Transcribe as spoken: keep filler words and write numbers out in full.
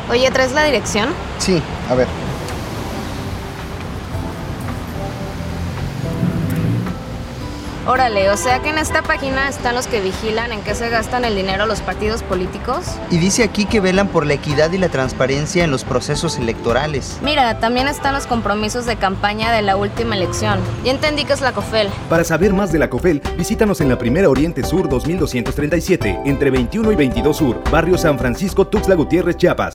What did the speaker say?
Oye, ¿traes la dirección? Sí, a ver. Órale, o sea que en esta página están los que vigilan en qué se gastan el dinero los partidos políticos. Y dice aquí que velan por la equidad y la transparencia en los procesos electorales. Mira, también están los compromisos de campaña de la última elección. Ya entendí que es la COFEL. Para saber más de la COFEL, visítanos en la Primera Oriente Sur dos mil doscientos treinta y siete, entre veintiuno y veintidós Sur, Barrio San Francisco, Tuxtla Gutiérrez, Chiapas.